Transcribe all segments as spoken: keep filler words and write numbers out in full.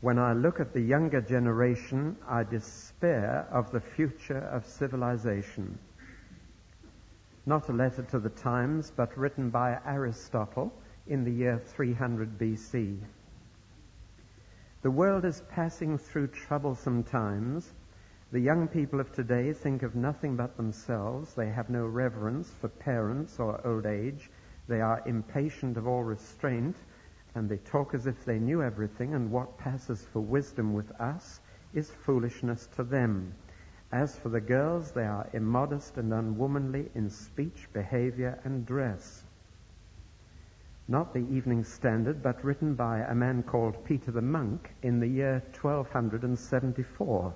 When I look at the younger generation, I despair of the future of civilization. Not a letter to the Times, but written by Aristotle in the year three hundred B C. The world is passing through troublesome times. The young people of today think of nothing but themselves. They have no reverence for parents or old age. They are impatient of all restraint, and they talk as if they knew everything, and what passes for wisdom with us is foolishness to them. As for the girls, they are immodest and unwomanly in speech, behavior, and dress. Not the Evening Standard, but written by a man called Peter the Monk in the year twelve seventy-four.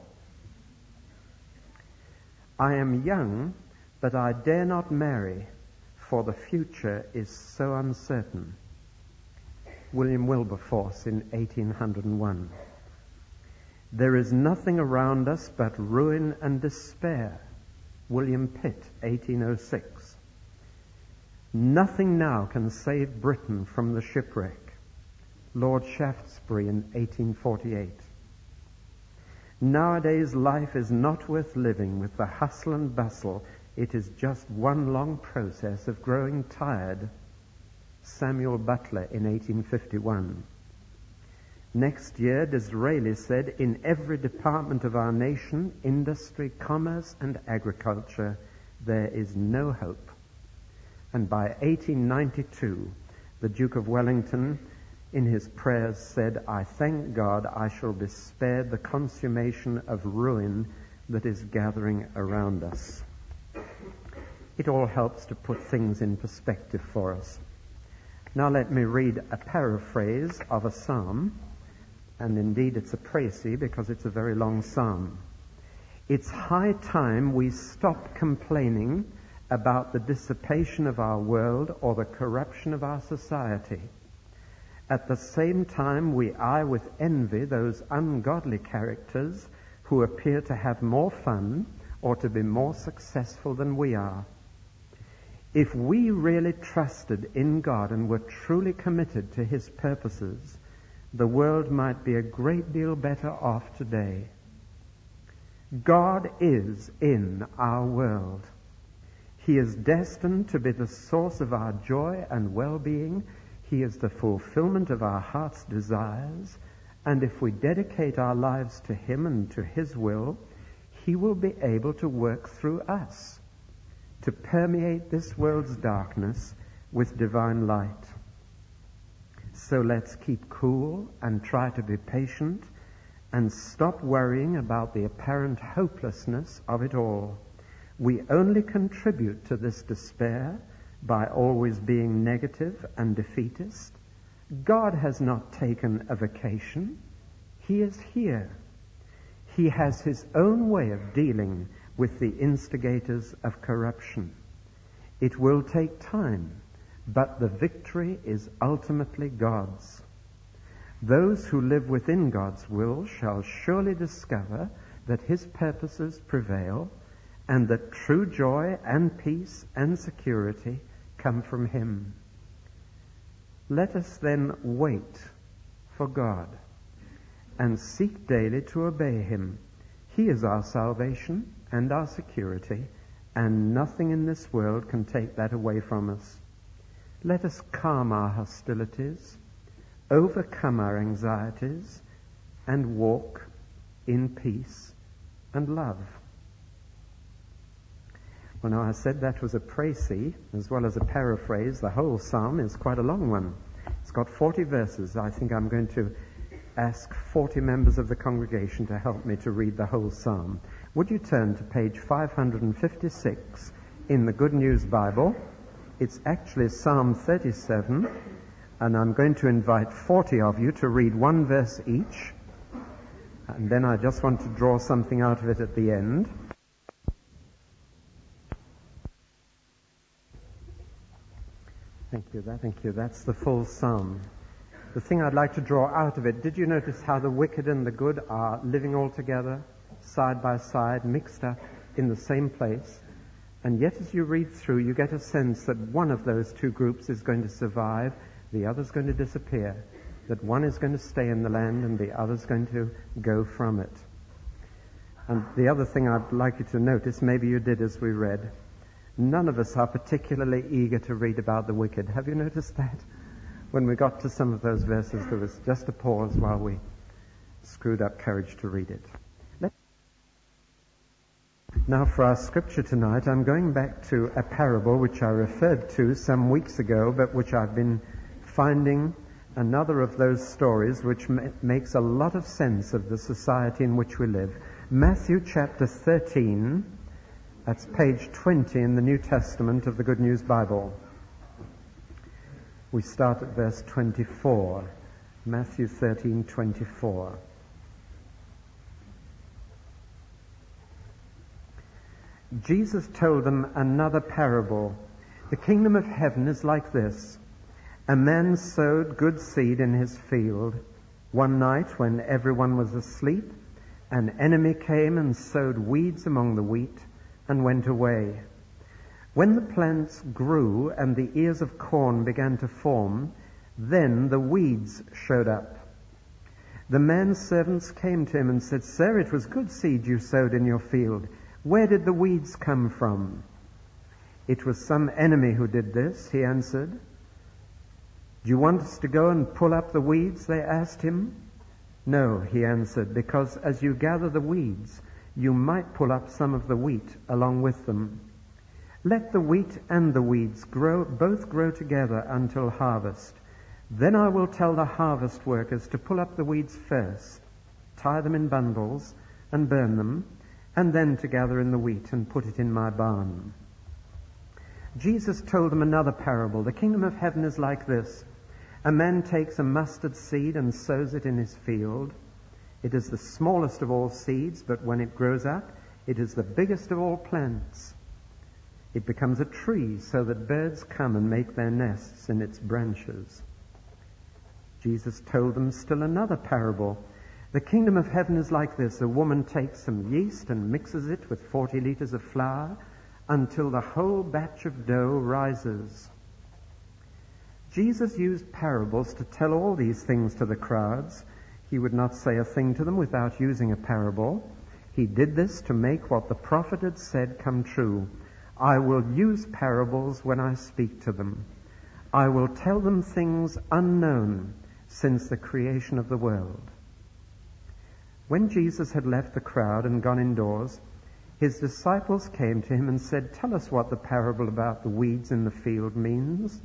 I am young, but I dare not marry, for the future is so uncertain. William Wilberforce in eighteen oh one. There is nothing around us but ruin and despair. William Pitt, eighteen oh six. Nothing now can save Britain from the shipwreck. Lord Shaftesbury in eighteen forty-eight. Nowadays life is not worth living with the hustle and bustle. It is just one long process of growing tired. Samuel Butler in eighteen fifty-one. Next year, Disraeli said, in every department of our nation, industry, commerce, and agriculture, there is no hope. And by eighteen ninety-two, the Duke of Wellington, in his prayers, said, I thank God I shall be spared the consummation of ruin that is gathering around us. It all helps to put things in perspective for us. Now let me read a paraphrase of a psalm, and indeed it's a précis because it's a very long psalm. It's high time we stop complaining about the dissipation of our world or the corruption of our society. At the same time, we eye with envy those ungodly characters who appear to have more fun or to be more successful than we are. If we really trusted in God and were truly committed to His purposes, the world might be a great deal better off today. God is in our world. He is destined to be the source of our joy and well-being. He is the fulfillment of our heart's desires. And if we dedicate our lives to Him and to His will, He will be able to work through us to permeate this world's darkness with divine light. So let's keep cool and try to be patient and stop worrying about the apparent hopelessness of it all. We only contribute to this despair by always being negative and defeatist. God has not taken a vacation. He is here. He has His own way of dealing with the instigators of corruption. It will take time, but the victory is ultimately God's. Those who live within God's will shall surely discover that His purposes prevail and that true joy and peace and security come from Him. Let us then wait for God and seek daily to obey Him. He is our salvation and our security, and nothing in this world can take that away from us. Let us calm our hostilities, overcome our anxieties, and walk in peace and love. Well, now I said that was a précis as well as a paraphrase. The whole psalm is quite a long one. It's got forty verses. I think I'm going to ask forty members of the congregation to help me to read the whole psalm. Would you turn to page five hundred fifty-six in the Good News Bible? It's actually Psalm thirty-seven, and I'm going to invite forty of you to read one verse each, and then I just want to draw something out of it at the end. Thank you. That, thank you. That's the full psalm. The thing I'd like to draw out of it, did you notice how the wicked and the good are living all together, side by side, mixed up in the same place? And yet as you read through, you get a sense that one of those two groups is going to survive, the other's going to disappear. that one is going to stay in the land and the other is going to go from it. And the other thing I'd like you to notice, maybe you did as we read, none of us are particularly eager to read about the wicked. Have you noticed that? When we got to some of those verses, there was just a pause while we screwed up courage to read it. Let's now for our scripture tonight, I'm going back to a parable which I referred to some weeks ago, but which I've been finding another of those stories which ma- makes a lot of sense of the society in which we live. Matthew chapter thirteen, that's page twenty in the New Testament of the Good News Bible. We start at verse twenty-four. Matthew thirteen twenty-four. Jesus told them another parable. The kingdom of heaven is like this. A man sowed good seed in his field. One night, when everyone was asleep, an enemy came and sowed weeds among the wheat and went away. When the plants grew and the ears of corn began to form, then the weeds showed up. The man's servants came to him and said, "Sir, it was good seed you sowed in your field. Where did the weeds come from?" "It was some enemy who did this," he answered. "Do you want us to go and pull up the weeds?" they asked him. "No," he answered, "because as you gather the weeds, you might pull up some of the wheat along with them. Let the wheat and the weeds grow, both grow together until harvest. Then I will tell the harvest workers to pull up the weeds first, tie them in bundles and burn them, and then to gather in the wheat and put it in my barn." Jesus told them another parable. The kingdom of heaven is like this. A man takes a mustard seed and sows it in his field. It is the smallest of all seeds, but when it grows up, it is the biggest of all plants. It becomes a tree so that birds come and make their nests in its branches. Jesus told them still another parable. The kingdom of heaven is like this. A woman takes some yeast and mixes it with forty liters of flour until the whole batch of dough rises. Jesus used parables to tell all these things to the crowds. He would not say a thing to them without using a parable. He did this to make what the prophet had said come true. "I will use parables when I speak to them. I will tell them things unknown since the creation of the world." When Jesus had left the crowd and gone indoors, his disciples came to him and said, "Tell us what the parable about the weeds in the field means."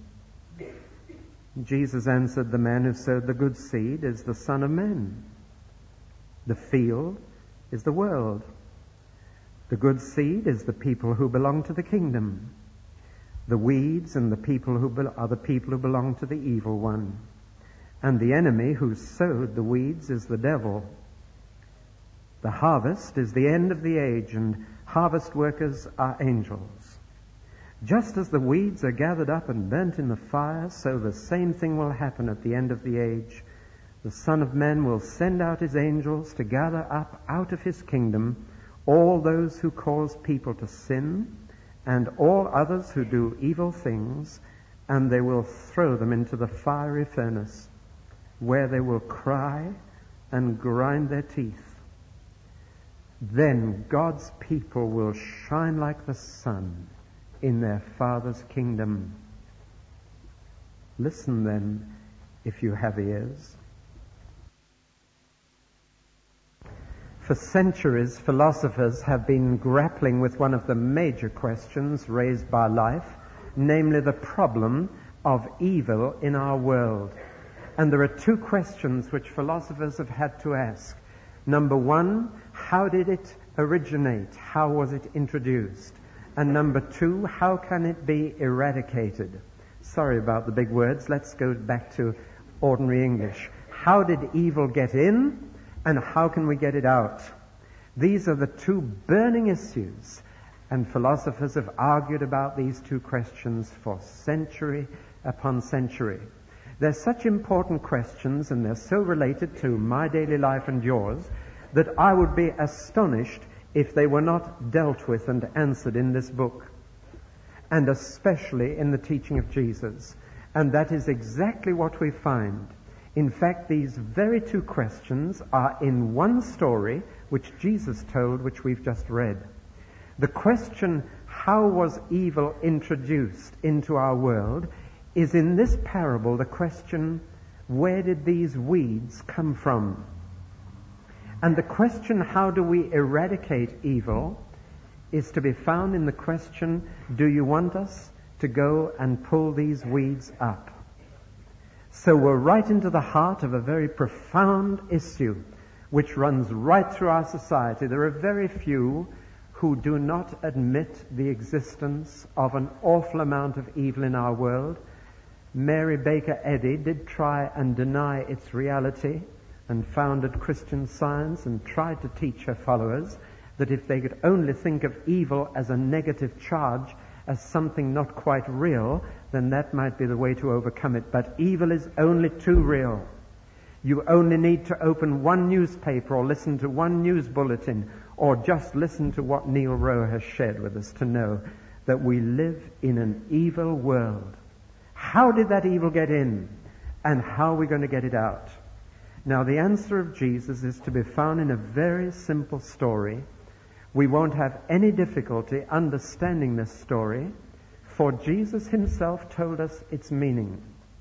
Jesus answered, "The man who sowed the good seed is the Son of Man. The field is the world. The good seed is the people who belong to the kingdom. The weeds and the people who be- are the people who belong to the evil one. And the enemy who sowed the weeds is the devil. The harvest is the end of the age, and harvest workers are angels. Just as the weeds are gathered up and burnt in the fire, so the same thing will happen at the end of the age. The Son of Man will send out his angels to gather up out of his kingdom all those who cause people to sin and all others who do evil things, and they will throw them into the fiery furnace, where they will cry and grind their teeth. Then God's people will shine like the sun in their Father's kingdom. Listen then, if you have ears. For centuries, philosophers have been grappling with one of the major questions raised by life, namely the problem of evil in our world. And there are two questions which philosophers have had to ask. Number one, how did it originate? How was it introduced? And number two, how can it be eradicated? Sorry about the big words. Let's go back to ordinary English. How did evil get in, and how can we get it out? These are the two burning issues, and philosophers have argued about these two questions for century upon century. They're such important questions, and they're so related to my daily life and yours, that I would be astonished if they were not dealt with and answered in this book, and especially in the teaching of Jesus. And that is exactly what we find. In fact, these very two questions are in one story which Jesus told, which we've just read. The question, how was evil introduced into our world, is in this parable the question, where did these weeds come from? And the question, how do we eradicate evil, is to be found in the question, do you want us to go and pull these weeds up? So we're right into the heart of a very profound issue which runs right through our society. There are very few who do not admit the existence of an awful amount of evil in our world. Mary Baker Eddy did try and deny its reality and founded Christian Science and tried to teach her followers that if they could only think of evil as a negative charge, as something not quite real, then that might be the way to overcome it. But evil is only too real. You only need to open one newspaper or listen to one news bulletin or just listen to what Neil Rowe has shared with us to know that we live in an evil world. How did that evil get in? And how are we going to get it out? Now, the answer of Jesus is to be found in a very simple story. We won't have any difficulty understanding this story, for Jesus himself told us its meaning.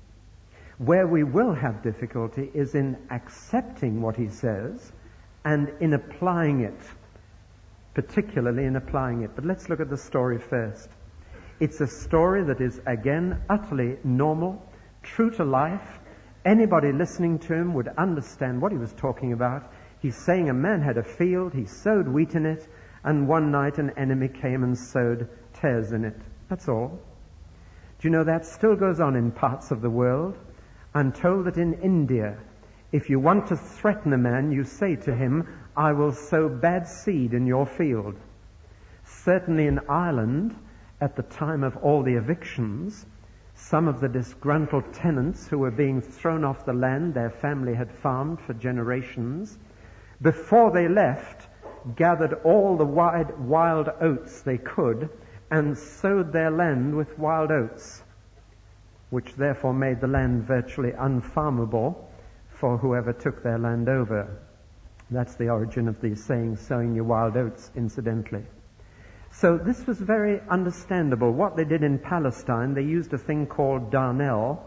Where we will have difficulty is in accepting what he says and in applying it, particularly in applying it. But let's look at the story first. It's a story that is, again, utterly normal, true to life. Anybody listening to him would understand what he was talking about. He's saying a man had a field, he sowed wheat in it, and one night an enemy came and sowed tares in it. That's all. Do you know that still goes on in parts of the world? I'm told that in India, if you want to threaten a man, you say to him, I will sow bad seed in your field. Certainly in Ireland, at the time of all the evictions, some of the disgruntled tenants who were being thrown off the land their family had farmed for generations, before they left, gathered all the wide, wild oats they could and sowed their land with wild oats, which therefore made the land virtually unfarmable for whoever took their land over. That's the origin of the saying, sowing your wild oats, incidentally. So this was very understandable. What they did in Palestine, they used a thing called darnel.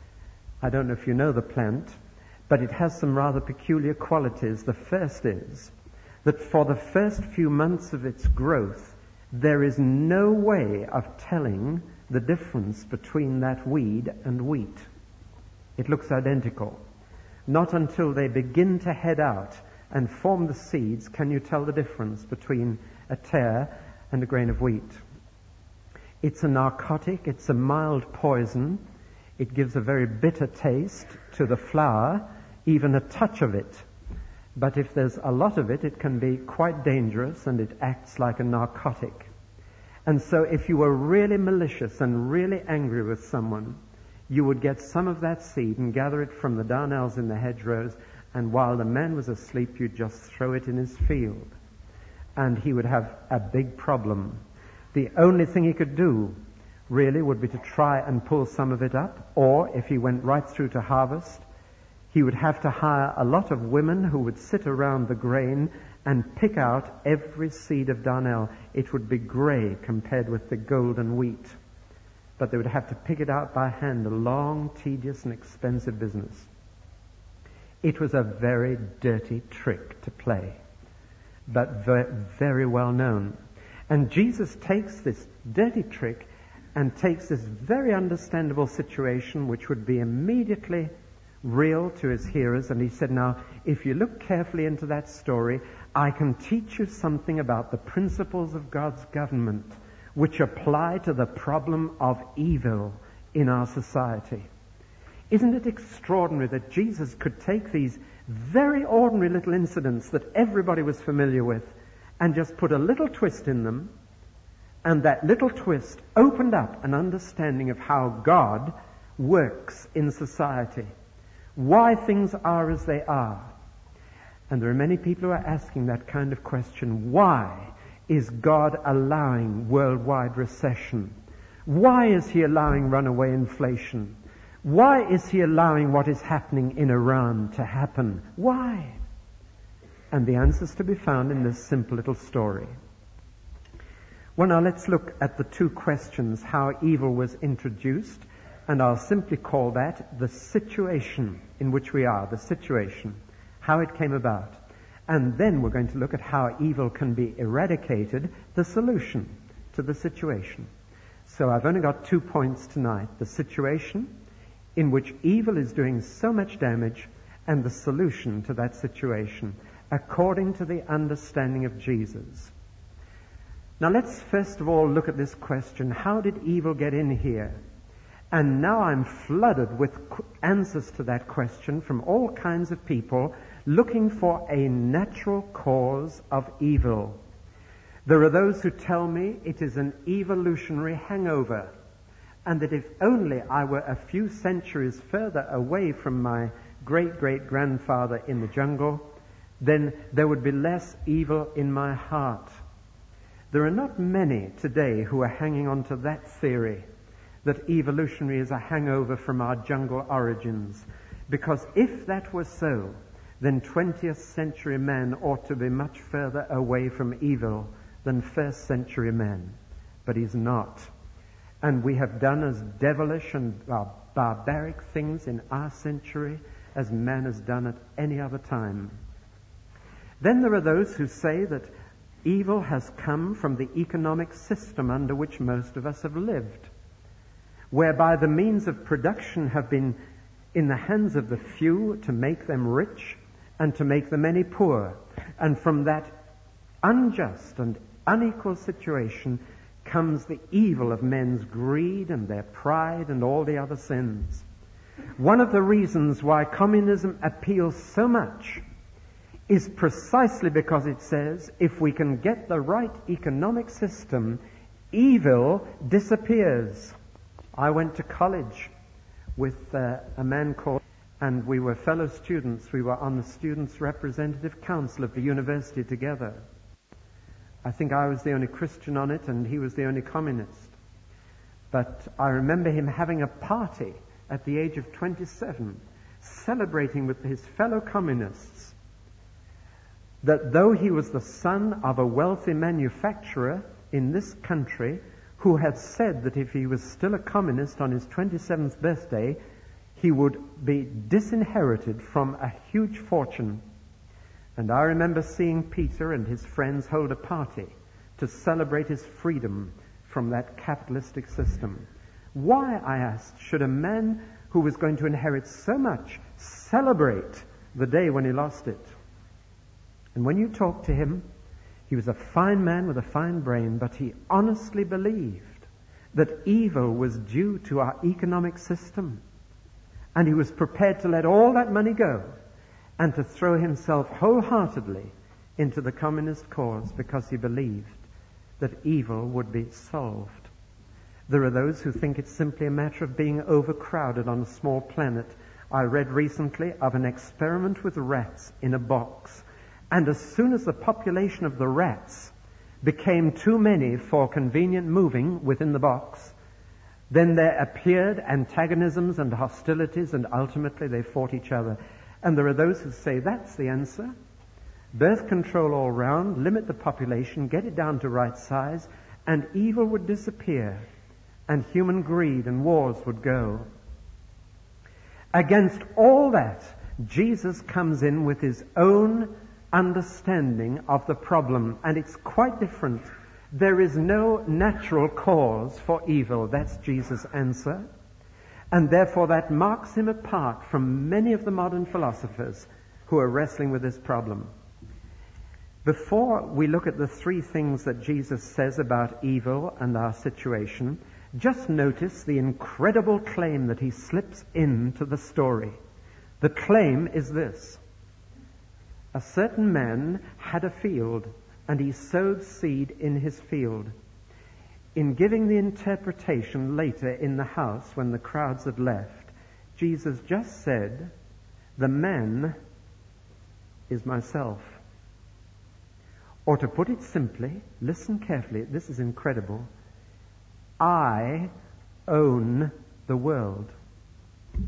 I don't know if you know the plant, but it has some rather peculiar qualities. The first is that for the first few months of its growth, there is no way of telling the difference between that weed and wheat. It looks identical. Not until they begin to head out and form the seeds can you tell the difference between a tare and a grain of wheat. It's a narcotic, it's a mild poison. It gives a very bitter taste to the flour, even a touch of it. But if there's a lot of it, it can be quite dangerous and it acts like a narcotic. And so if you were really malicious and really angry with someone, you would get some of that seed and gather it from the darnels in the hedgerows, and while the man was asleep, you'd just throw it in his field. And he would have a big problem. The only thing he could do, really, would be to try and pull some of it up, or if he went right through to harvest, he would have to hire a lot of women who would sit around the grain and pick out every seed of darnel. It would be grey compared with the golden wheat. But they would have to pick it out by hand, a long, tedious and expensive business. It was a very dirty trick to play, but very well known. And Jesus takes this dirty trick and takes this very understandable situation, which would be immediately real to his hearers, and he said, now, if you look carefully into that story, I can teach you something about the principles of God's government, which apply to the problem of evil in our society. Isn't it extraordinary that Jesus could take these very ordinary little incidents that everybody was familiar with and just put a little twist in them, and that little twist opened up an understanding of how God works in society, why things are as they are. And there are many people who are asking that kind of question. Why is God allowing worldwide recession? Why is he allowing runaway inflation? Why is he allowing what is happening in Iran to happen? Why? And the answer is to be found in this simple little story. Well, now let's look at the two questions, how evil was introduced, and I'll simply call that the situation in which we are, the situation, how it came about. And then we're going to look at how evil can be eradicated, the solution to the situation. So I've only got two points tonight, the situation in which evil is doing so much damage, and the solution to that situation, according to the understanding of Jesus. Now let's first of all look at this question, how did evil get in here? And now I'm flooded with answers to that question from all kinds of people looking for a natural cause of evil. There are those who tell me it is an evolutionary hangover, and that if only I were a few centuries further away from my great-great-grandfather in the jungle, then there would be less evil in my heart. There are not many today who are hanging on to that theory, that evolutionary is a hangover from our jungle origins. Because if that were so, then twentieth century man ought to be much further away from evil than first century man. But he's not. And we have done as devilish and bar- barbaric things in our century as man has done at any other time. Then there are those who say that evil has come from the economic system under which most of us have lived, whereby the means of production have been in the hands of the few to make them rich and to make the many poor. And from that unjust and unequal situation comes the evil of men's greed and their pride and all the other sins. One of the reasons why communism appeals so much is precisely because it says if we can get the right economic system, evil disappears. I went to college with uh, a man called, and we were fellow students. We were on the Students' Representative Council of the university together. I think I was the only Christian on it, and he was the only communist. But I remember him having a party at the age of twenty-seven, celebrating with his fellow communists that though he was the son of a wealthy manufacturer in this country who had said that if he was still a communist on his twenty-seventh birthday, he would be disinherited from a huge fortune. And I remember seeing Peter and his friends hold a party to celebrate his freedom from that capitalistic system. Why, I asked, should a man who was going to inherit so much celebrate the day when he lost it? And when you talk to him, he was a fine man with a fine brain, but he honestly believed that evil was due to our economic system. And he was prepared to let all that money go and to throw himself wholeheartedly into the communist cause because he believed that evil would be solved. There are those who think it's simply a matter of being overcrowded on a small planet. I read recently of an experiment with rats in a box. And as soon as the population of the rats became too many for convenient moving within the box, then there appeared antagonisms and hostilities, and ultimately they fought each other. And there are those who say that's the answer. Birth control all round, limit the population, get it down to right size, and evil would disappear, and human greed and wars would go. Against all that, Jesus comes in with his own understanding of the problem, and it's quite different. There is no natural cause for evil. That's Jesus' answer. And therefore that marks him apart from many of the modern philosophers who are wrestling with this problem. Before we look at the three things that Jesus says about evil and our situation, just notice the incredible claim that he slips into the story. The claim is this: a certain man had a field, and he sowed seed in his field. In giving the interpretation later in the house when the crowds had left, Jesus just said, "The man is myself." Or to put it simply, listen carefully, this is incredible, I own the world.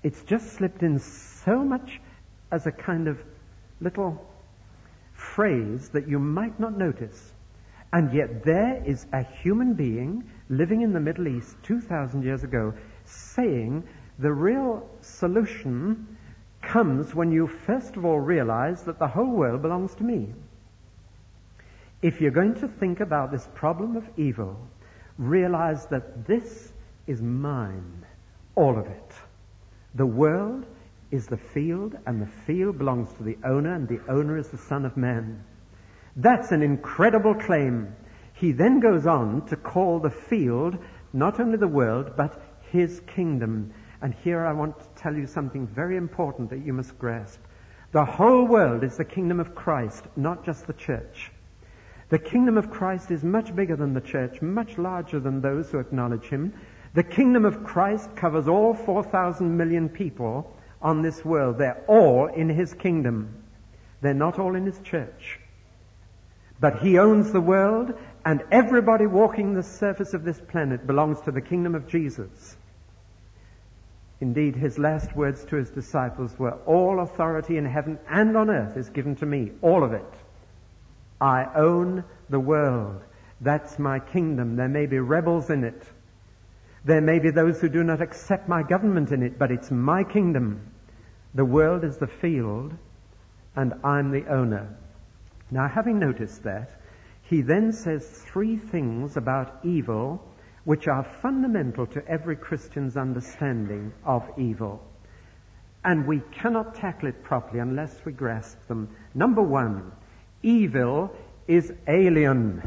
It's just slipped in so much as a kind of little phrase that you might not notice. And yet there is a human being living in the Middle East two thousand years ago saying the real solution comes when you first of all realize that the whole world belongs to me. If you're going to think about this problem of evil, realize that this is mine, all of it. The world is the field, and the field belongs to the owner, and the owner is the Son of Man. That's an incredible claim. He then goes on to call the field not only the world, but his kingdom. And here I want to tell you something very important that you must grasp. The whole world is the kingdom of Christ, not just the church. The kingdom of Christ is much bigger than the church, much larger than those who acknowledge him. The kingdom of Christ covers all four thousand million people on this world. They're all in his kingdom. They're not all in his church. But he owns the world, and everybody walking the surface of this planet belongs to the kingdom of Jesus. Indeed, his last words to his disciples were, all authority in heaven and on earth is given to me, all of it. I own the world. That's my kingdom. There may be rebels in it. There may be those who do not accept my government in it, but it's my kingdom. The world is the field, and I'm the owner. Now, having noticed that, he then says three things about evil which are fundamental to every Christian's understanding of evil. And we cannot tackle it properly unless we grasp them. Number one, evil is alien.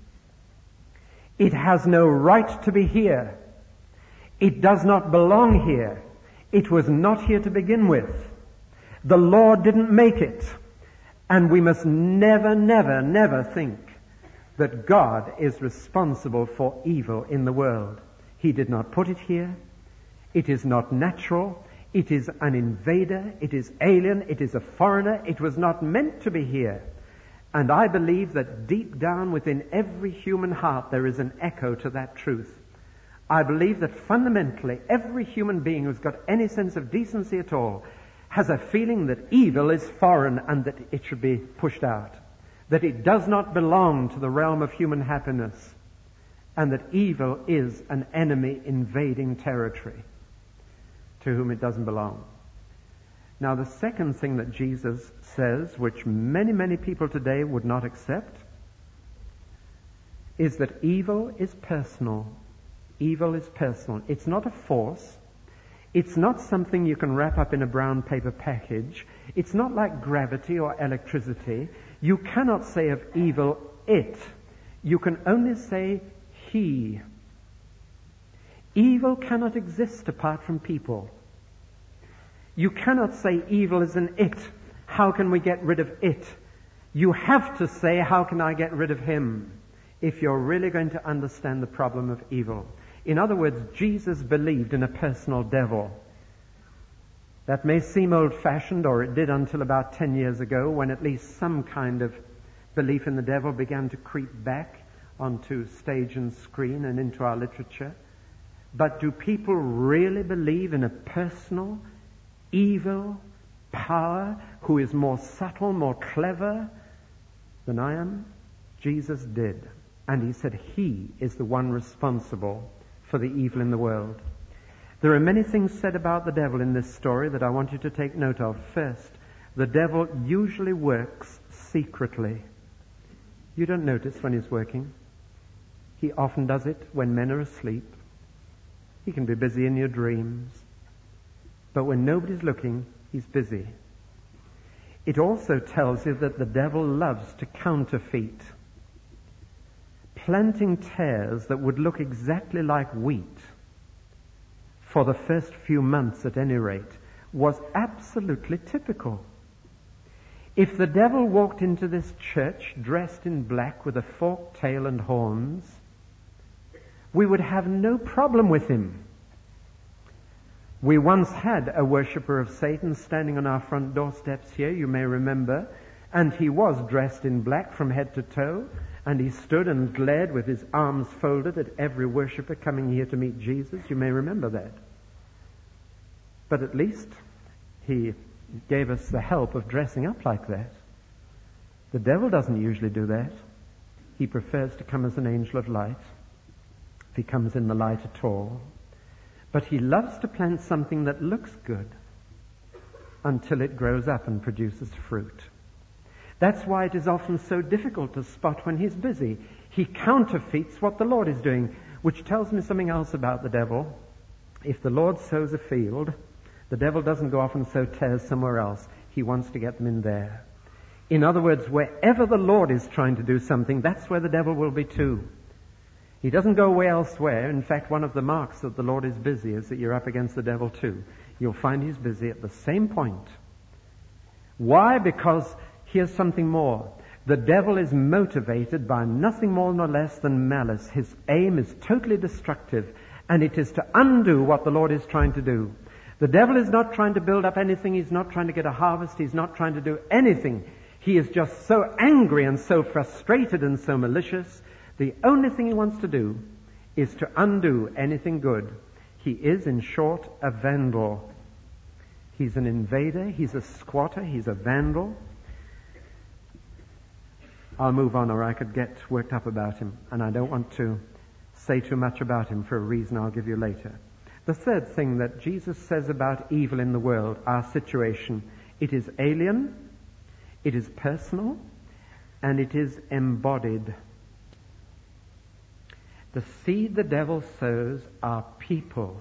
It has no right to be here. It does not belong here. It was not here to begin with. The Lord didn't make it. And we must never, never, never think that God is responsible for evil in the world. He did not put it here. It is not natural. It is an invader. It is alien. It is a foreigner. It was not meant to be here. And I believe that deep down within every human heart there is an echo to that truth. I believe that fundamentally every human being who's got any sense of decency at all has a feeling that evil is foreign and that it should be pushed out, that it does not belong to the realm of human happiness, and that evil is an enemy invading territory to whom it doesn't belong. Now, the second thing that Jesus says, which many, many people today would not accept, is that evil is personal. Evil is personal. It's not a force. It's not something you can wrap up in a brown paper package. It's not like gravity or electricity. You cannot say of evil, it. You can only say, he. Evil cannot exist apart from people. You cannot say evil is an it. How can we get rid of it? You have to say, how can I get rid of him? If you're really going to understand the problem of evil. In other words, Jesus believed in a personal devil. That may seem old-fashioned, or it did until about ten years ago, when at least some kind of belief in the devil began to creep back onto stage and screen and into our literature. But do people really believe in a personal, evil power who is more subtle, more clever than I am? Jesus did. And he said he is the one responsible for the evil in the world. There are many things said about the devil in this story that I want you to take note of. First, the devil usually works secretly. You don't notice when he's working. He often does it when men are asleep. He can be busy in your dreams. But when nobody's looking, he's busy. It also tells you that the devil loves to counterfeit. Planting tares that would look exactly like wheat, for the first few months at any rate, was absolutely typical. If the devil walked into this church dressed in black with a forked tail and horns, we would have no problem with him. We once had a worshipper of Satan standing on our front doorsteps here, you may remember, and he was dressed in black from head to toe, and he stood and glared with his arms folded at every worshipper coming here to meet Jesus. You may remember that. But at least he gave us the help of dressing up like that. The devil doesn't usually do that. He prefers to come as an angel of light, if he comes in the light at all. But he loves to plant something that looks good until it grows up and produces fruit. That's why it is often so difficult to spot when he's busy. He counterfeits what the Lord is doing, which tells me something else about the devil. If the Lord sows a field, the devil doesn't go off and sow tares somewhere else. He wants to get them in there. In other words, wherever the Lord is trying to do something, that's where the devil will be too. He doesn't go away elsewhere. In fact, one of the marks that the Lord is busy is that you're up against the devil too. You'll find he's busy at the same point. Why? Because here's something more. The devil is motivated by nothing more nor less than malice. His aim is totally destructive, and it is to undo what the Lord is trying to do. The devil is not trying to build up anything. He's not trying to get a harvest. He's not trying to do anything. He is just so angry and so frustrated and so malicious. The only thing he wants to do is to undo anything good. He is, in short, a vandal. He's an invader. He's a squatter. He's a vandal. I'll move on, or I could get worked up about him, and I don't want to say too much about him for a reason I'll give you later. The third thing that Jesus says about evil in the world, our situation, it is alien, it is personal, and it is embodied. The seed the devil sows are people.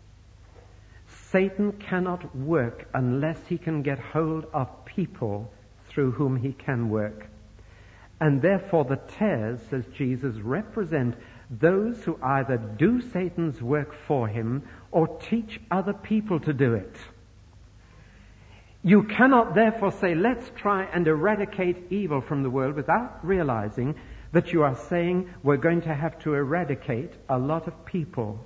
Satan cannot work unless he can get hold of people through whom he can work. And therefore the tares, says Jesus, represent those who either do Satan's work for him or teach other people to do it. You cannot therefore say, let's try and eradicate evil from the world without realizing that you are saying we're going to have to eradicate a lot of people.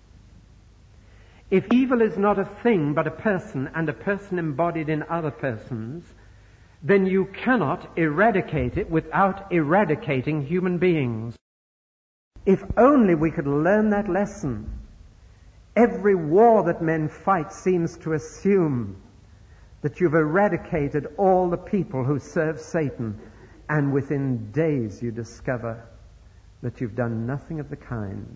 If evil is not a thing but a person, and a person embodied in other persons, then you cannot eradicate it without eradicating human beings. If only we could learn that lesson. Every war that men fight seems to assume that you've eradicated all the people who serve Satan, and within days you discover that you've done nothing of the kind.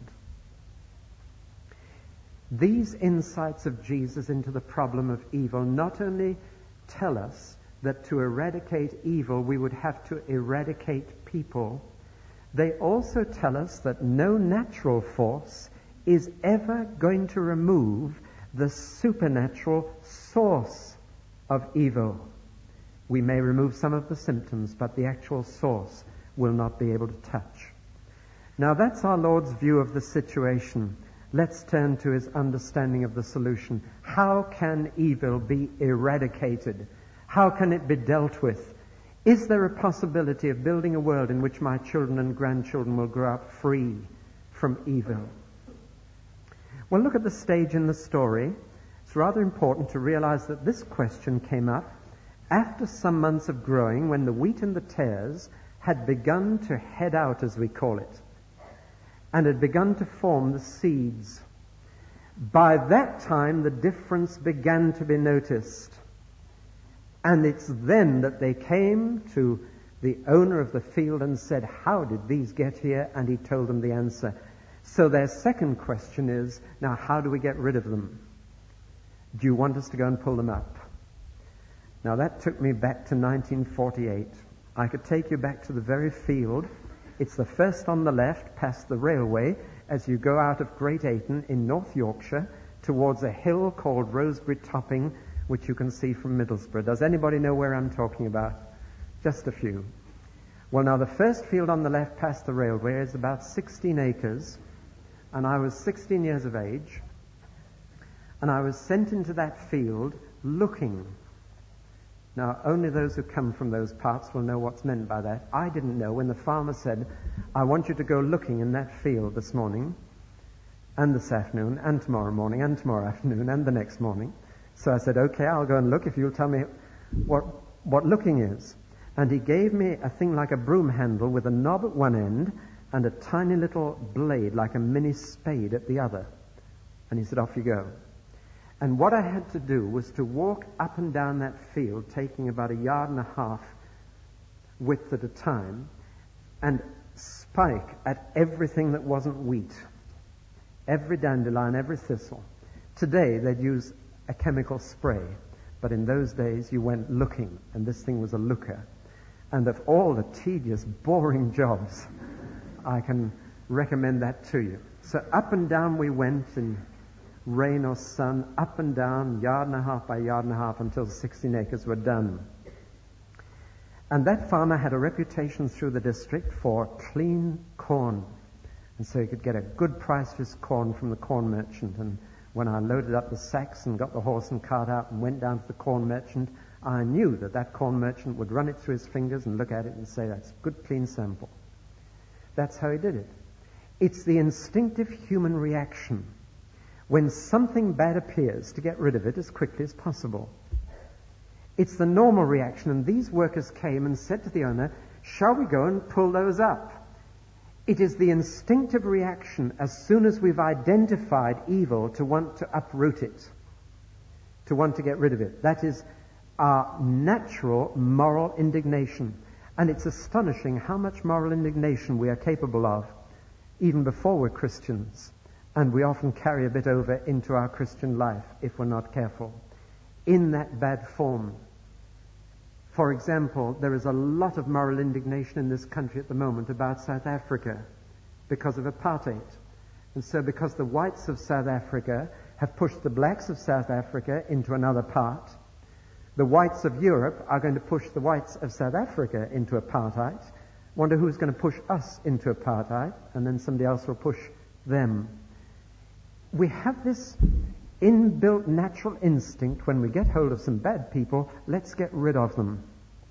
These insights of Jesus into the problem of evil not only tell us that to eradicate evil we would have to eradicate people, they also tell us that no natural force is ever going to remove the supernatural source of evil. We may remove some of the symptoms, but the actual source will not be able to touch. Now that's our Lord's view of the situation. Let's turn to his understanding of the solution. How can evil be eradicated? How can it be dealt with? Is there a possibility of building a world in which my children and grandchildren will grow up free from evil? Well, look at the stage in the story. It's rather important to realize that this question came up after some months of growing, when the wheat and the tares had begun to head out, as we call it, and had begun to form the seeds. By that time, the difference began to be noticed. And it's then that they came to the owner of the field and said, how did these get here? And he told them the answer. So their second question is, now how do we get rid of them? Do you want us to go and pull them up? Now that took me back to nineteen forty-eight. I could take you back to the very field. It's the first on the left, past the railway, as you go out of Great Ayton in North Yorkshire towards a hill called Rosebery Topping, which you can see from Middlesbrough. Does anybody know where I'm talking about? Just a few. Well, now the first field on the left past the railway is about sixteen acres, and I was sixteen years of age, and I was sent into that field looking. Now, only those who come from those parts will know what's meant by that. I didn't know when the farmer said, I want you to go looking in that field this morning, and this afternoon, and tomorrow morning, and tomorrow afternoon, and the next morning. So I said, okay, I'll go and look if you'll tell me what what looking is. And he gave me a thing like a broom handle with a knob at one end and a tiny little blade like a mini spade at the other. And he said, off you go. And what I had to do was to walk up and down that field, taking about a yard and a half width at a time, and spike at everything that wasn't wheat. Every dandelion, every thistle. Today they'd use a chemical spray, but in those days you went looking, and this thing was a looker. And of all the tedious, boring jobs, I can recommend that to you. So up and down we went in rain or sun, up and down, yard and a half by yard and a half, until sixteen acres were done. And that farmer had a reputation through the district for clean corn. And so he could get a good price for his corn from the corn merchant. And when I loaded up the sacks and got the horse and cart out and went down to the corn merchant, I knew that that corn merchant would run it through his fingers and look at it and say, that's a good, clean sample. That's how he did it. It's the instinctive human reaction when something bad appears to get rid of it as quickly as possible. It's the normal reaction, and these workers came and said to the owner, shall we go and pull those up? It is the instinctive reaction as soon as we've identified evil to want to uproot it, to want to get rid of it. That is our natural moral indignation. And it's astonishing how much moral indignation we are capable of, even before we're Christians. And we often carry a bit over into our Christian life if we're not careful, in that bad form. For example, there is a lot of moral indignation in this country at the moment about South Africa because of apartheid. And so because the whites of South Africa have pushed the blacks of South Africa into another part, the whites of Europe are going to push the whites of South Africa into apartheid. Wonder who's going to push us into apartheid, and then somebody else will push them. We have this inbuilt natural instinct when we get hold of some bad people, let's get rid of them.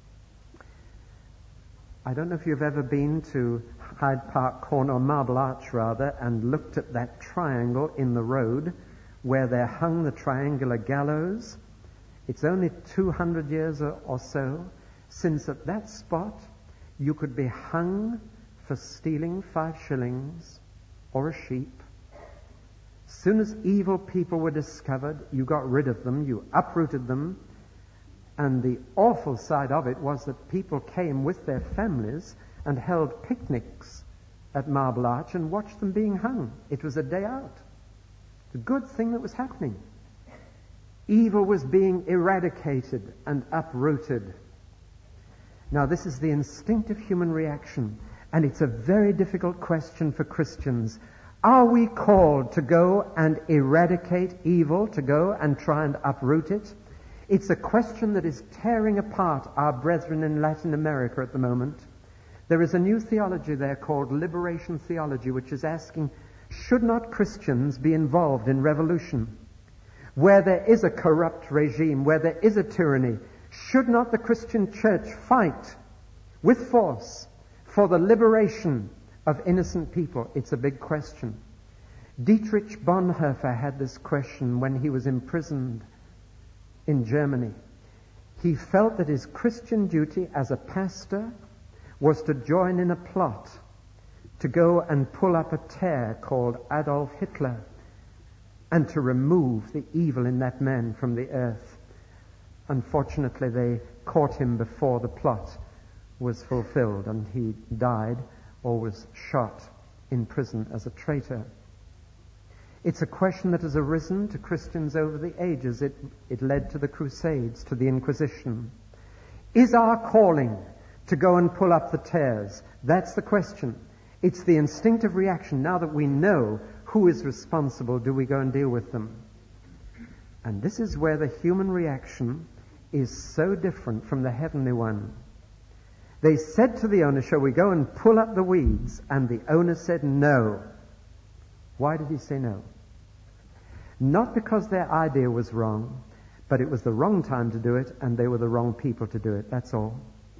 I don't know if you've ever been to Hyde Park Corner, or Marble Arch rather, and looked at that triangle in the road where they hung the triangular gallows. It's only two hundred years or, or so since at that spot you could be hung for stealing five shillings or a sheep. As soon as evil people were discovered, you got rid of them, you uprooted them, and the awful side of it was that people came with their families and held picnics at Marble Arch and watched them being hung. It was a day out. The good thing that was happening. Evil was being eradicated and uprooted. Now, this is the instinctive human reaction, and it's a very difficult question for Christians. Are we called to go and eradicate evil, to go and try and uproot it? It's a question that is tearing apart our brethren in Latin America at the moment. There is a new theology there called liberation theology, which is asking, should not Christians be involved in revolution? Where there is a corrupt regime, where there is a tyranny, should not the Christian church fight with force for the liberation of innocent people? It's a big question. Dietrich Bonhoeffer had this question when he was imprisoned in Germany. He felt that his Christian duty as a pastor was to join in a plot to go and pull up a tear called Adolf Hitler and to remove the evil in that man from the earth. Unfortunately, they caught him before the plot was fulfilled, and he died or was shot in prison as a traitor. It's a question that has arisen to Christians over the ages. It, it led to the Crusades, to the Inquisition. Is our calling to go and pull up the tares? That's the question. It's the instinctive reaction. Now that we know who is responsible, do we go and deal with them? And this is where the human reaction is so different from the heavenly one. They said to the owner, shall we go and pull up the weeds? And the owner said no. Why did he say no? Not because their idea was wrong, but it was the wrong time to do it, and they were the wrong people to do it. That's all.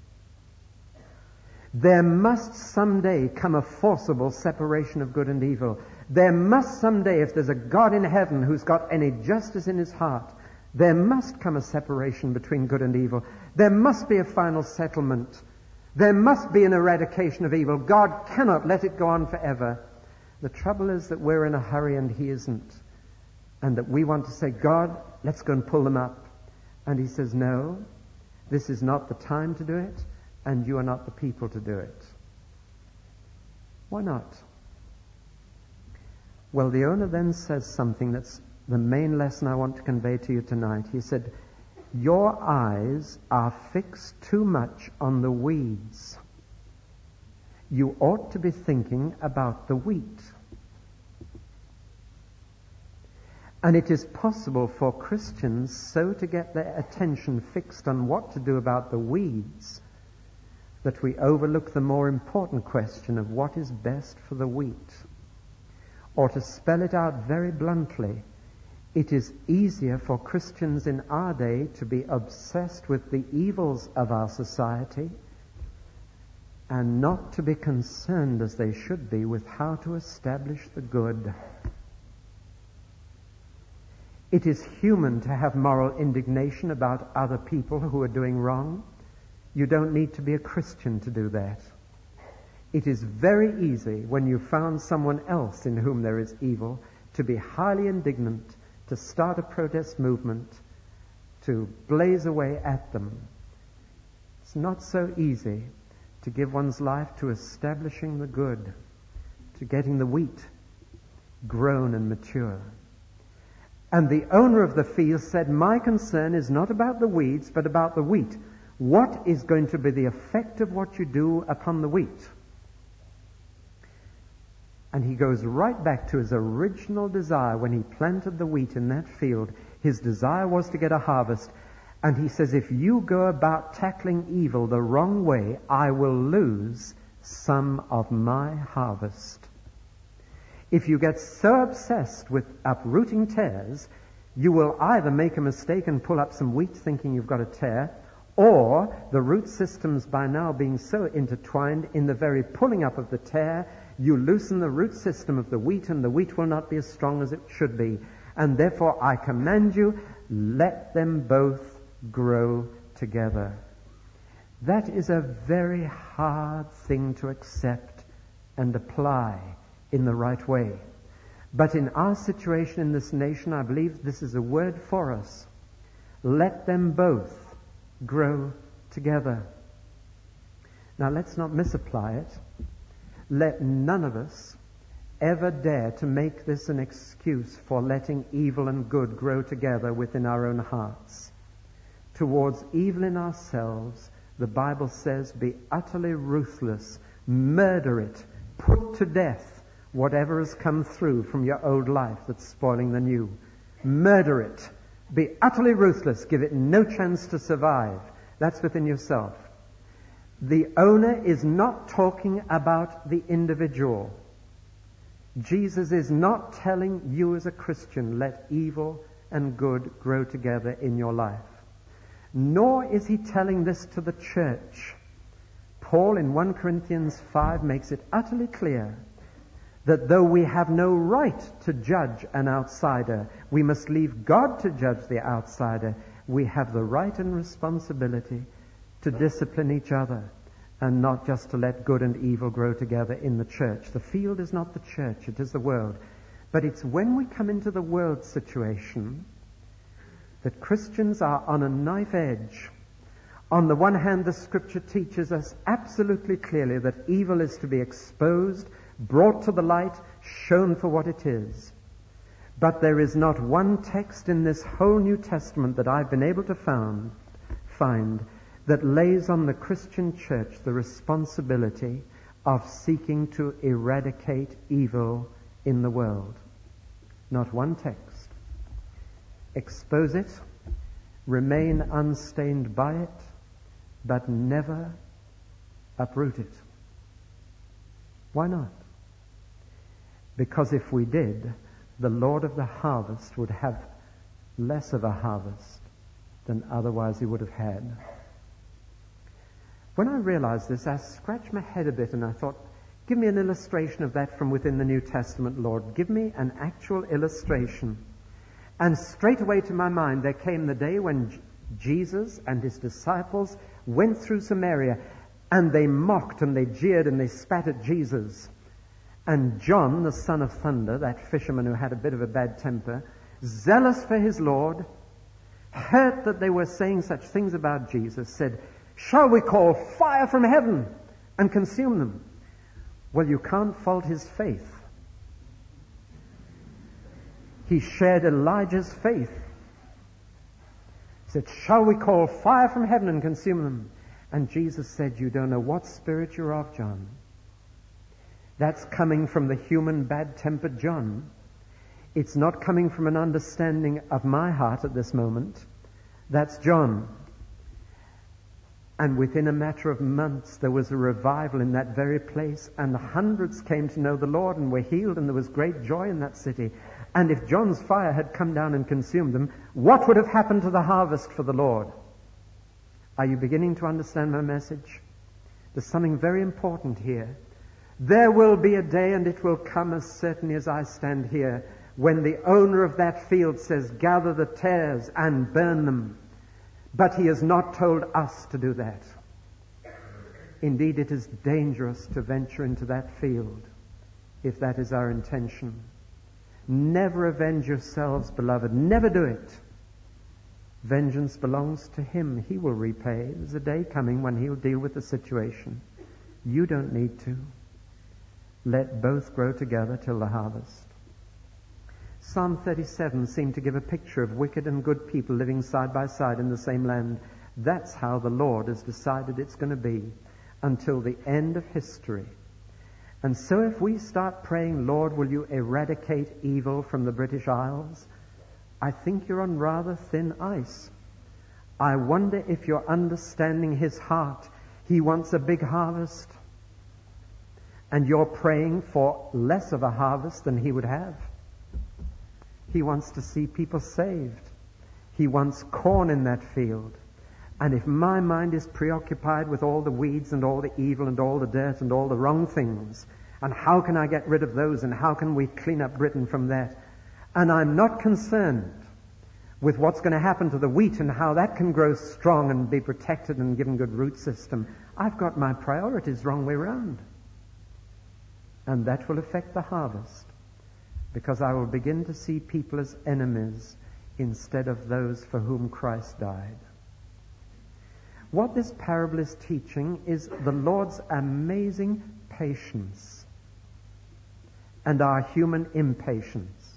There must someday come a forcible separation of good and evil. There must someday, if there's a God in heaven who's got any justice in his heart, there must come a separation between good and evil. There must be a final settlement. There must be an eradication of evil. God cannot let it go on forever. The trouble is that we're in a hurry and he isn't. and that we want to say, God, let's go and pull them up. And he says, no, this is not the time to do it, and you are not the people to do it. Why not? Well, the owner then says something that's the main lesson I want to convey to you tonight. He said, your eyes are fixed too much on the weeds. You ought to be thinking about the wheat. And it is possible for Christians so to get their attention fixed on what to do about the weeds that we overlook the more important question of what is best for the wheat. Or to spell it out very bluntly, it is easier for Christians in our day to be obsessed with the evils of our society and not to be concerned as they should be with how to establish the good. It is human to have moral indignation about other people who are doing wrong. You don't need to be a Christian to do that. It is very easy when you found someone else in whom there is evil to be highly indignant, to start a protest movement, to blaze away at them. It's not so easy to give one's life to establishing the good, to getting the wheat grown and mature. And the owner of the field said, my concern is not about the weeds, but about the wheat. What is going to be the effect of what you do upon the wheat? And he goes right back to his original desire when he planted the wheat in that field. His desire was to get a harvest. And he says, if you go about tackling evil the wrong way, I will lose some of my harvest. If you get so obsessed with uprooting tares, you will either make a mistake and pull up some wheat thinking you've got a tare, or the root systems by now being so intertwined, in the very pulling up of the tare, you loosen the root system of the wheat, and the wheat will not be as strong as it should be. And therefore I command you, let them both grow together. That is a very hard thing to accept and apply in the right way. But in our situation in this nation, I believe this is a word for us. Let them both grow together. Now let's not misapply it. Let none of us ever dare to make this an excuse for letting evil and good grow together within our own hearts. Towards evil in ourselves, the Bible says, be utterly ruthless, murder it, put to death whatever has come through from your old life that's spoiling the new. Murder it. Be utterly ruthless. Give it no chance to survive. That's within yourself. The owner is not talking about the individual. Jesus is not telling you as a Christian, let evil and good grow together in your life. Nor is he telling this to the church. Paul in First Corinthians five makes it utterly clear that though we have no right to judge an outsider, we must leave God to judge the outsider. We have the right and responsibility to discipline each other and not just to let good and evil grow together in the church. The field is not the church, it is the world. But it's when we come into the world situation that Christians are on a knife edge. On the one hand, the Scripture teaches us absolutely clearly that evil is to be exposed, brought to the light, shown for what it is. But there is not one text in this whole New Testament that I've been able to found, find that lays on the Christian church the responsibility of seeking to eradicate evil in the world. Not one text. Expose it, remain unstained by it, but never uproot it. Why not? Because if we did, the Lord of the harvest would have less of a harvest than otherwise he would have had. When I realized this, I scratched my head a bit and I thought, give me an illustration of that from within the New Testament, Lord. Give me an actual illustration. And straight away to my mind there came the day when J- Jesus and his disciples went through Samaria, and they mocked and they jeered and they spat at Jesus. And John, the son of thunder, that fisherman who had a bit of a bad temper, zealous for his Lord, heard that they were saying such things about Jesus, said, "Shall we call fire from heaven and consume them?" Well, you can't fault his faith. He shared Elijah's faith. He said, "Shall we call fire from heaven and consume them?" And Jesus said, "You don't know what spirit you're of, John." That's coming from the human bad-tempered John. It's not coming from an understanding of my heart at this moment. That's John. And within a matter of months, there was a revival in that very place, and hundreds came to know the Lord and were healed, and there was great joy in that city. And if John's fire had come down and consumed them, what would have happened to the harvest for the Lord? Are you beginning to understand my message? There's something very important here. There will be a day, and it will come as certainly as I stand here, when the owner of that field says, "Gather the tares and burn them." But he has not told us to do that. Indeed, it is dangerous to venture into that field if that is our intention. Never avenge yourselves, beloved. Never do it. Vengeance belongs to him. He will repay. There's a day coming when he'll deal with the situation. You don't need to. Let both grow together till the harvest. Psalm thirty-seven seemed to give a picture of wicked and good people living side by side in the same land. That's how the Lord has decided it's going to be until the end of history. And so if we start praying, "Lord, will you eradicate evil from the British Isles?" I think you're on rather thin ice. I wonder if you're understanding his heart. He wants a big harvest. And you're praying for less of a harvest than he would have. He wants to see people saved. He wants corn in that field. And if my mind is preoccupied with all the weeds and all the evil and all the dirt and all the wrong things, and how can I get rid of those, and how can we clean up Britain from that, and I'm not concerned with what's going to happen to the wheat and how that can grow strong and be protected and given good root system, I've got my priorities wrong way round. And that will affect the harvest, because I will begin to see people as enemies instead of those for whom Christ died. What this parable is teaching is the Lord's amazing patience and our human impatience.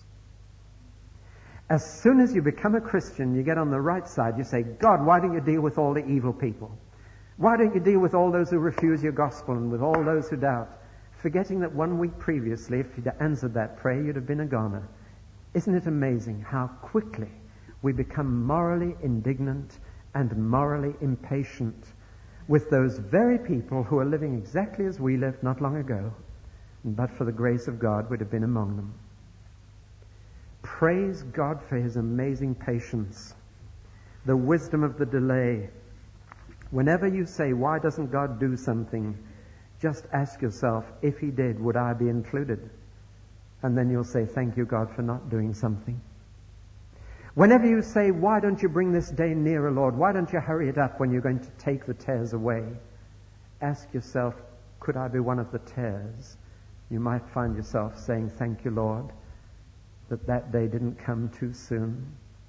As soon as you become a Christian, you get on the right side, you say, "God, why don't you deal with all the evil people? Why don't you deal with all those who refuse your gospel and with all those who doubt?" Forgetting that one week previously, if you'd answered that prayer, you'd have been a goner. Isn't it amazing how quickly we become morally indignant and morally impatient with those very people who are living exactly as we lived not long ago, but for the grace of God we'd have been among them. Praise God for his amazing patience, the wisdom of the delay. Whenever you say, "Why doesn't God do something?" just ask yourself, if he did, would I be included? And then you'll say, "Thank you, God, for not doing something." Whenever you say, "Why don't you bring this day nearer, Lord? Why don't you hurry it up when you're going to take the tares away?" Ask yourself, could I be one of the tares? You might find yourself saying, "Thank you, Lord, that that day didn't come too soon."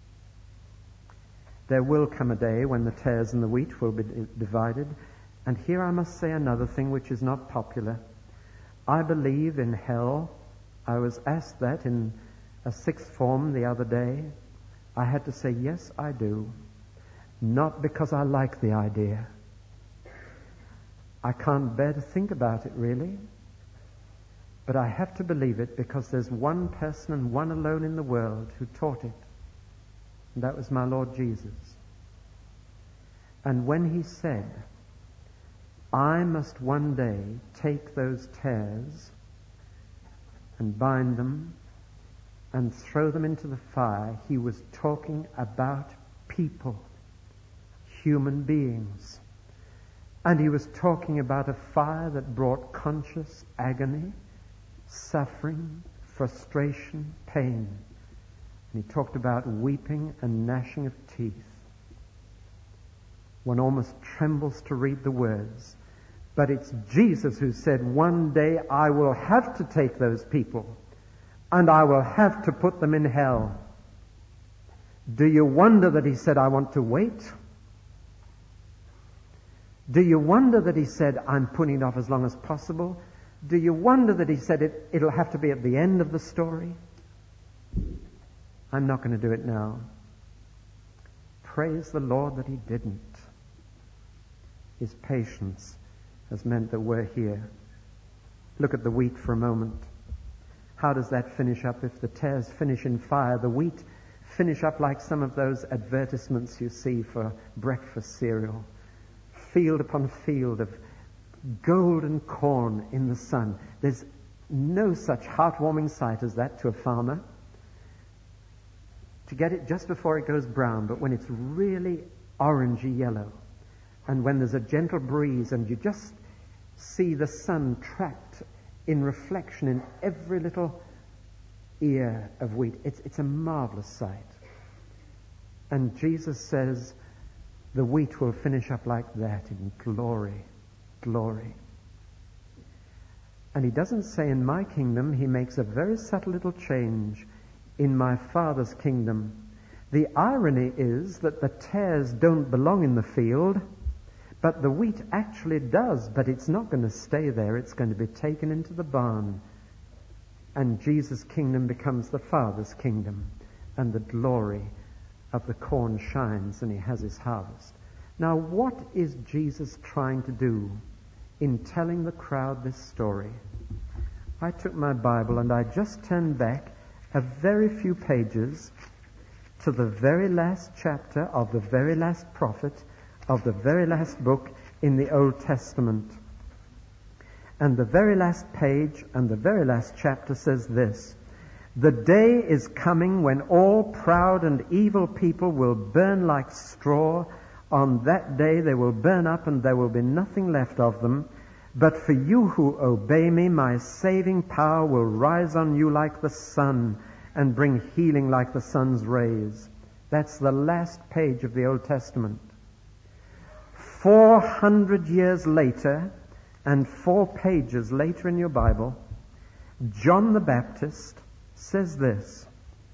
There will come a day when the tares and the wheat will be divided. And here I must say another thing which is not popular. I believe in hell. I was asked that in a sixth form the other day. I had to say, yes, I do. Not because I like the idea. I can't bear to think about it, really. But I have to believe it because there's one person and one alone in the world who taught it. And that was my Lord Jesus. And when he said, "I must one day take those tares and bind them and throw them into the fire," he was talking about people, human beings. And he was talking about a fire that brought conscious agony, suffering, frustration, pain. And he talked about weeping and gnashing of teeth. One almost trembles to read the words. But it's Jesus who said, "One day I will have to take those people, and I will have to put them in hell." Do you wonder that he said, I want to wait? Do you wonder that he said, I'm putting it off as long as possible? Do you wonder that he said it, it'll have to be at the end of the story? I'm not going to do it now. Praise the Lord that he didn't. His patience has meant that we're here. Look at the wheat for a moment. How does that finish up? If the tares finish in fire, the wheat finish up like some of those advertisements you see for breakfast cereal. Field upon field of golden corn in the sun. There's no such heartwarming sight as that to a farmer. To get it just before it goes brown, but when it's really orangey yellow, and when there's a gentle breeze and you just see the sun trapped in reflection in every little ear of wheat, it's, it's a marvelous sight. And Jesus says the wheat will finish up like that in glory, glory. And he doesn't say in my kingdom, he makes a very subtle little change. In my Father's kingdom. The irony is that the tares don't belong in the field, but the wheat actually does, but it's not going to stay there. It's going to be taken into the barn. And Jesus' kingdom becomes the Father's kingdom, and the glory of the corn shines, and he has his harvest. Now, what is Jesus trying to do in telling the crowd this story? I took my Bible and I just turned back a very few pages to the very last chapter of the very last prophet of the very last book in the Old Testament. And the very last page and the very last chapter says this: the day is coming when all proud and evil people will burn like straw. On that day they will burn up and there will be nothing left of them. But for you who obey me, my saving power will rise on you like the sun and bring healing like the sun's rays. That's the last page of the Old Testament. Four hundred years later, and four pages later in your Bible, John the Baptist says this.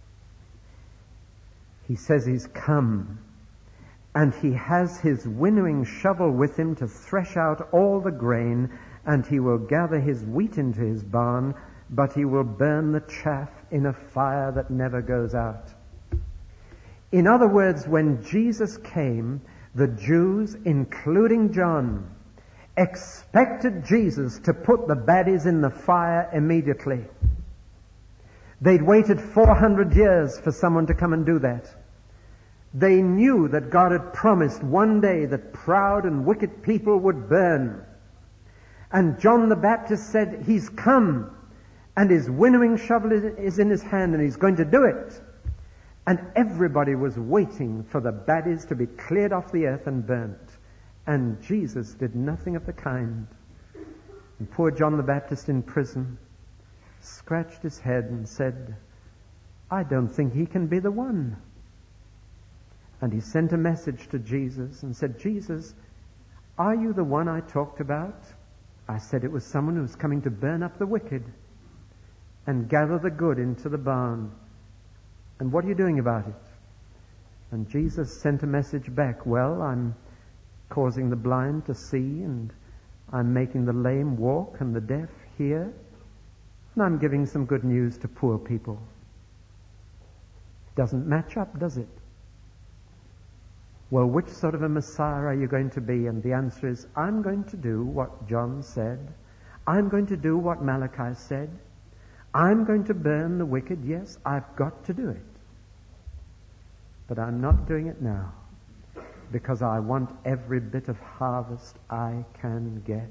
He says he's come, and he has his winnowing shovel with him to thresh out all the grain, and he will gather his wheat into his barn, but he will burn the chaff in a fire that never goes out. In other words, when Jesus came, the Jews, including John, expected Jesus to put the baddies in the fire immediately. They'd waited four hundred years for someone to come and do that. They knew that God had promised one day that proud and wicked people would burn. And John the Baptist said, he's come, and his winnowing shovel is in his hand, and he's going to do it. And everybody was waiting for the baddies to be cleared off the earth and burnt. And Jesus did nothing of the kind. And poor John the Baptist in prison scratched his head and said, I don't think he can be the one. And he sent a message to Jesus and said, Jesus, are you the one I talked about? I said it was someone who was coming to burn up the wicked and gather the good into the barn. And what are you doing about it? And Jesus sent a message back. Well, I'm causing the blind to see, and I'm making the lame walk and the deaf hear, and I'm giving some good news to poor people. Doesn't match up, does it? Well, which sort of a Messiah are you going to be? And the answer is, I'm going to do what John said. I'm going to do what Malachi said. I'm going to burn the wicked. Yes, I've got to do it. But I'm not doing it now because I want every bit of harvest I can get.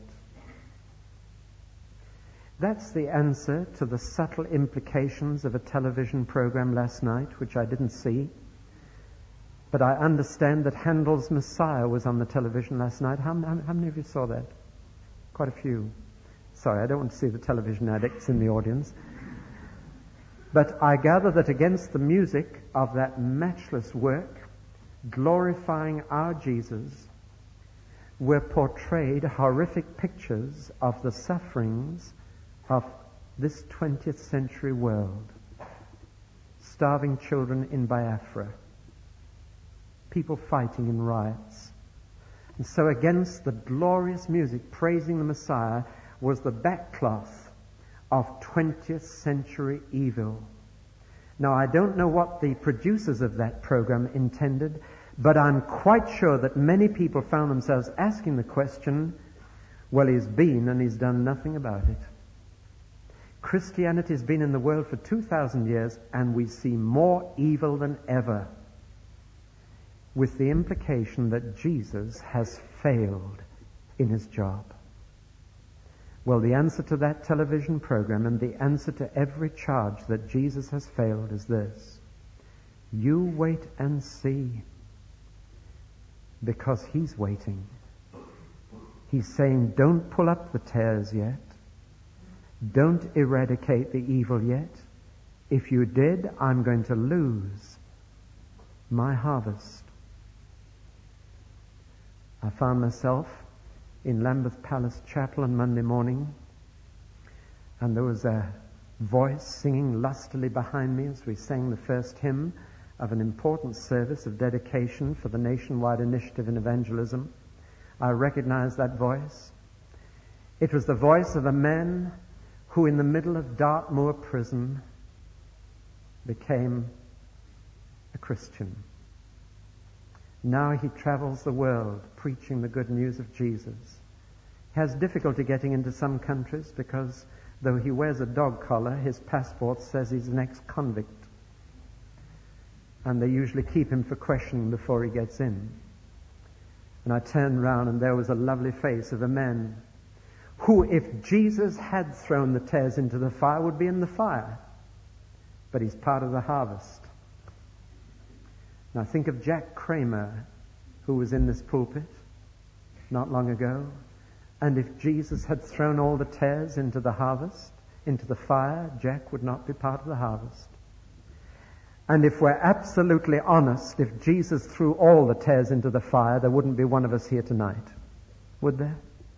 That's the answer to the subtle implications of a television program last night, which I didn't see. But I understand that Handel's Messiah was on the television last night. How, how, how many of you saw that? Quite a few. Sorry, I don't want to see the television addicts in the audience. But I gather that against the music of that matchless work, glorifying our Jesus, were portrayed horrific pictures of the sufferings of this twentieth century world. Starving children in Biafra, people fighting in riots. And so against the glorious music praising the Messiah was the backcloth of twentieth century evil. Now, I don't know what the producers of that program intended, but I'm quite sure that many people found themselves asking the question, well, he's been and he's done nothing about it. Christianity has been in the world for two thousand years, and we see more evil than ever, with the implication that Jesus has failed in his job. Well, the answer to that television program and the answer to every charge that Jesus has failed is this: you wait and see, because he's waiting. He's saying, don't pull up the tares yet. Don't eradicate the evil yet. If you did, I'm going to lose my harvest. I found myself in Lambeth Palace Chapel on Monday morning, and there was a voice singing lustily behind me as we sang the first hymn of an important service of dedication for the nationwide initiative in evangelism. I recognized that voice. It was the voice of a man who in the middle of Dartmoor prison became a Christian. Now he travels the world preaching the good news of Jesus. He has difficulty getting into some countries because though he wears a dog collar, his passport says he's an ex-convict. And they usually keep him for questioning before he gets in. And I turned round and there was a lovely face of a man who, if Jesus had thrown the tares into the fire, would be in the fire. But he's part of the harvest. Now think of Jack Kramer, who was in this pulpit not long ago. And if Jesus had thrown all the tares into the harvest, into the fire, Jack would not be part of the harvest. And if we're absolutely honest, if Jesus threw all the tares into the fire, there wouldn't be one of us here tonight, would there?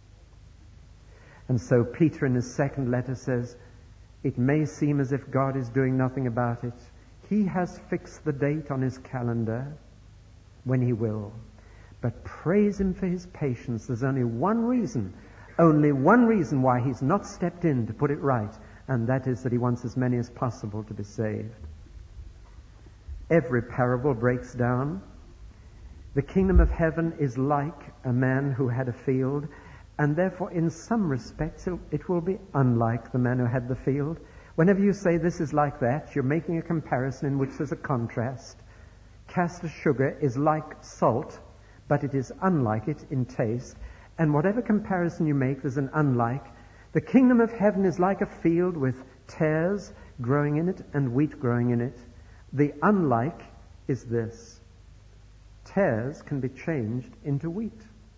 And so Peter in his second letter says, it may seem as if God is doing nothing about it. He has fixed the date on his calendar when he will. But praise him for his patience. There's only one reason, only one reason why he's not stepped in to put it right, and that is that he wants as many as possible to be saved. Every parable breaks down. The kingdom of heaven is like a man who had a field, and therefore in some respects it will be unlike the man who had the field. Whenever you say this is like that, you're making a comparison in which there's a contrast. Caster sugar is like salt, but it is unlike it in taste. And whatever comparison you make, there's an unlike. The kingdom of heaven is like a field with tares growing in it and wheat growing in it. The unlike is this: tares can be changed into wheat.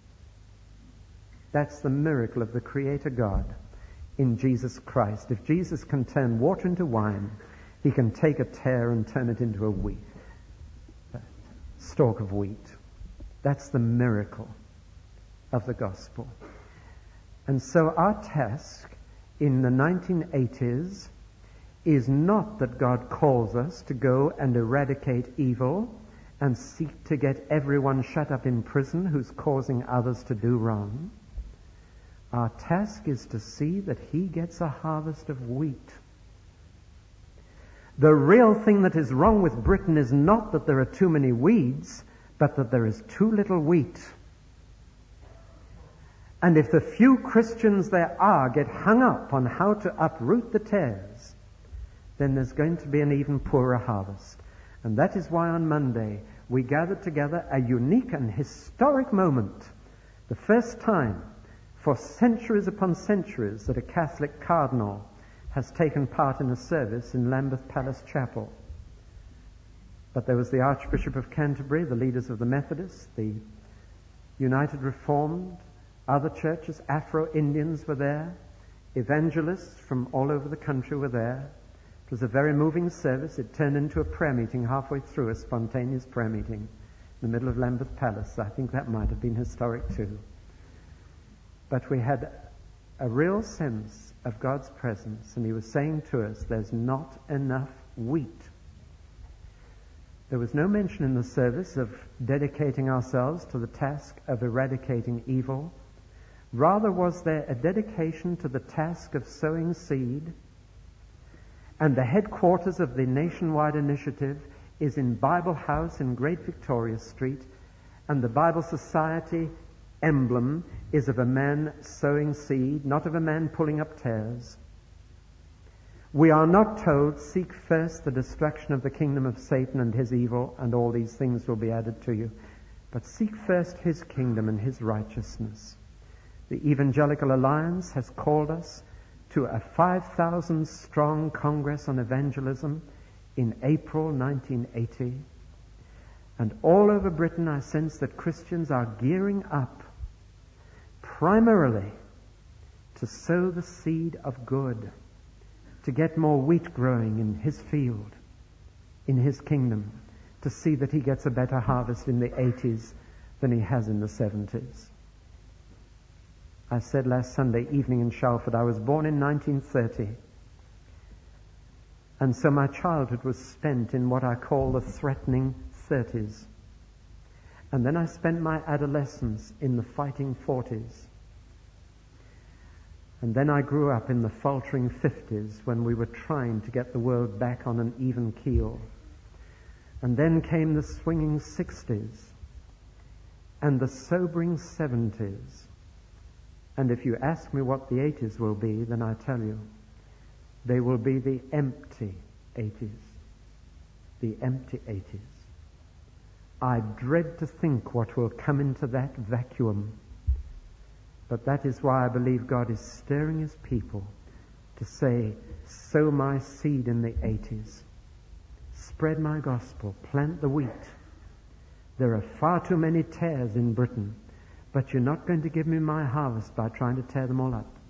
That's the miracle of the Creator God in Jesus Christ. If Jesus can turn water into wine, he can take a tare and turn it into a wheat, a stalk of wheat. That's the miracle of the gospel. And so our task in the nineteen eighties is not that God calls us to go and eradicate evil and seek to get everyone shut up in prison who's causing others to do wrong. Our task is to see that he gets a harvest of wheat. The real thing that is wrong with Britain is not that there are too many weeds, but that there is too little wheat. And if the few Christians there are get hung up on how to uproot the tares, then there's going to be an even poorer harvest. And that is why on Monday we gathered together a unique and historic moment. The first time for centuries upon centuries that a Catholic cardinal has taken part in a service in Lambeth Palace Chapel. But there was the Archbishop of Canterbury, the leaders of the Methodists, the United Reformed, other churches, Afro-Indians were there, evangelists from all over the country were there. It was a very moving service. It turned into a prayer meeting halfway through, a spontaneous prayer meeting in the middle of Lambeth Palace. I think that might have been historic too. But we had a real sense of God's presence, and he was saying to us, there's not enough wheat. There was no mention in the service of dedicating ourselves to the task of eradicating evil. Rather was there a dedication to the task of sowing seed, and the headquarters of the nationwide initiative is in Bible House in Great Victoria Street, and the Bible Society emblem is of a man sowing seed, not of a man pulling up tares. We are not told, seek first the destruction of the kingdom of Satan and his evil, and all these things will be added to you. But seek first his kingdom and his righteousness. The Evangelical Alliance has called us to a five thousand strong Congress on Evangelism in April nineteen eighty. And all over Britain I sense that Christians are gearing up primarily to sow the seed of good, to get more wheat growing in his field, in his kingdom, to see that he gets a better harvest in the eighties than he has in the seventies. I said last Sunday evening in Shalford, I was born in nineteen thirty, and so my childhood was spent in what I call the threatening thirties. And then I spent my adolescence in the fighting forties. And then I grew up in the faltering fifties when we were trying to get the world back on an even keel. And then came the swinging sixties and the sobering seventies. And if you ask me what the eighties will be, then I tell you, they will be the empty eighties. The empty eighties. I dread to think what will come into that vacuum. But that is why I believe God is stirring his people to say, sow my seed in the eighties. Spread my gospel. Plant the wheat. There are far too many tares in Britain, but you're not going to give me my harvest by trying to tear them all up.